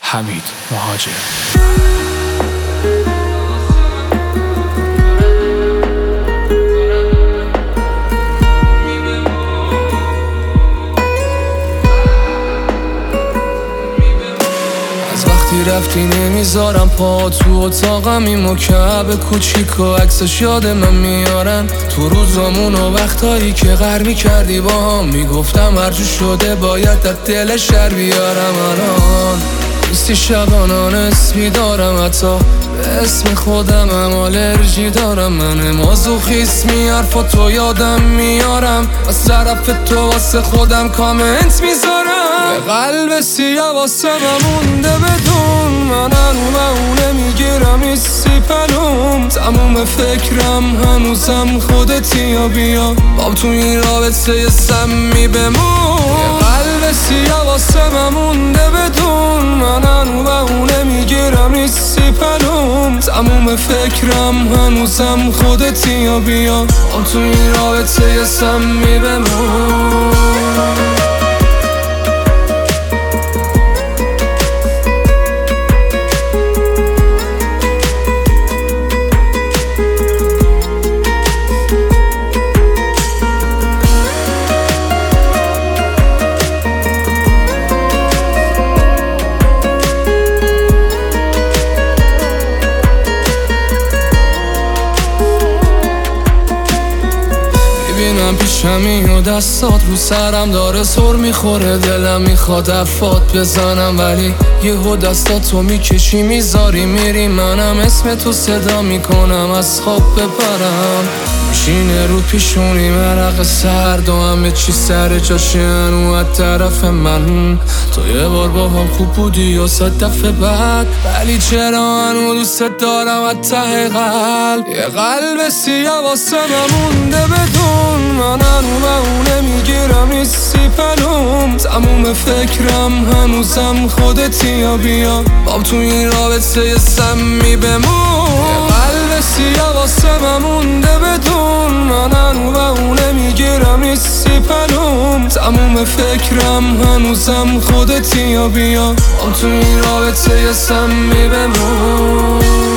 حمید مهاجر. رفتی نمیذارم پا تو اتاقم، این مکعب کوچیک و عکسش یاد من میارن تو روزامون و وقتایی که غر میکردی با هم. میگفتم هرجور شده باید در دل شهر بیارم. الان نیستی شبانان اسمی دارم، حتی به اسم خودم هم آلرژی دارم. من مازوخیسمی حرفا تو یادم میارم، از طرف تو واسه خودم کامنت میذارم. یه قلب سیاه واسه مونده بدون، من اونه میگیرم ایسی پلوم. تموم فکرم هنوزم خودتی یا بیا بام تو این رابطه سمی بمون. یه قلب سیاه واسه مونده بدون، من اونه میگیرم ایسی پلوم. تموم فکرم هنوزم خودتی یا بیا بام تو این رابطه سمی بمون. میبینم پیشمی و دستات رو سرم داره سر میخوره، دلم میخواد افات بزنم ولی یهو دستاتو میکشی میذاری میری، منم اسم تو صدا میکنم از خواب بپرم. میشینه رو پیشونی مرق سرد و همه چی سر جاشن و از طرف من. تو یه بار با هم خوب بودی و 100 دفعه بعد، ولی چرا هنو دوست دارم از ته قلب. یه قلب سیاه واسه مونده بدون، من اونه میگیرم ایسی پلوم. تموم فکرم هنوزم خودتی یا بیا بام تو این رابطه سمی بمون. یه قلب سیاه واسه مونده بدون، من اونه میگیرم ایسی پلوم. تموم فکرم هنوزم خودتی یا بیا بام تو این رابطه سمی بمون.